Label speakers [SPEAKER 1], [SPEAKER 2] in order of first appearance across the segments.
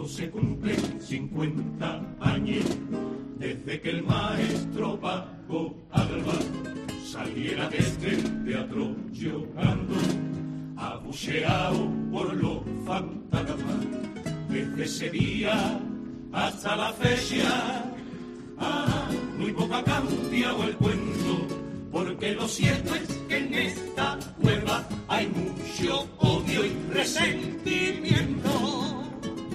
[SPEAKER 1] Pronto se cumplen 50 años desde que el maestro Paco Alba saliera desde el teatro llorando, abucheado por los fantasmas. Desde ese día hasta la fecha, muy poco ha cambiado el cuento, porque lo cierto es que en esta cueva hay mucho odio y resentimiento.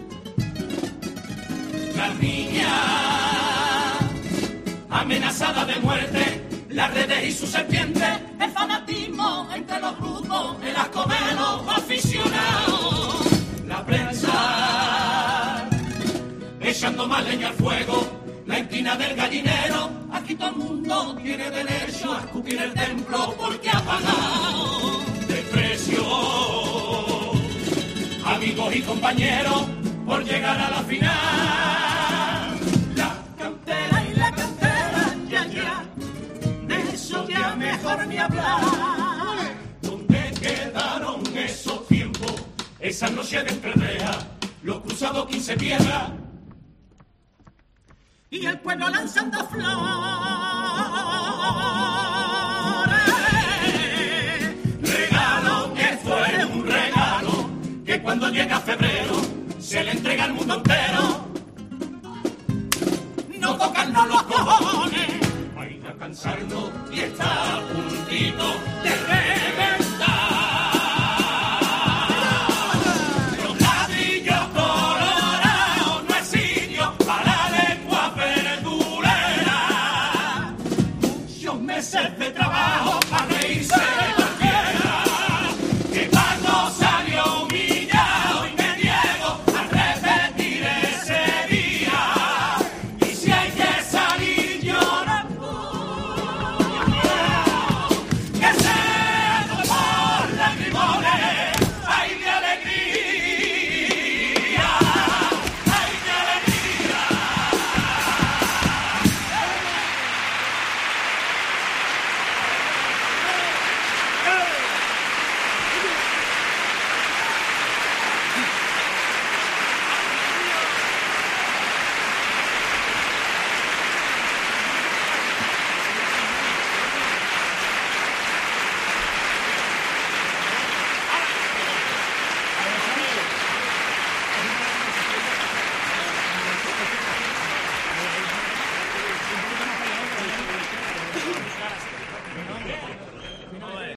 [SPEAKER 1] La niña amenazada de muerte, las redes y sus serpientes, el fanatismo entre los grupos, el asco de los aficionados, la prensa echando más leña al fuego, la esquina del gallinero. Aquí todo el mundo tiene derecho a escupir el templo porque ha pagado desprecio, amigos y compañeros, por llegar a la final. La cantera y la cantera, ya, de eso ya mejor ni hablar. ¿Dónde quedaron esos tiempos, esas noches de entreveja, los cruzados 15 piedras y el pueblo lanzando flores? Regalo, esto es un regalo, que cuando llega febrero se le entrega al mundo entero. No tocarnos los cojones, hay que cansarnos y estar juntitos.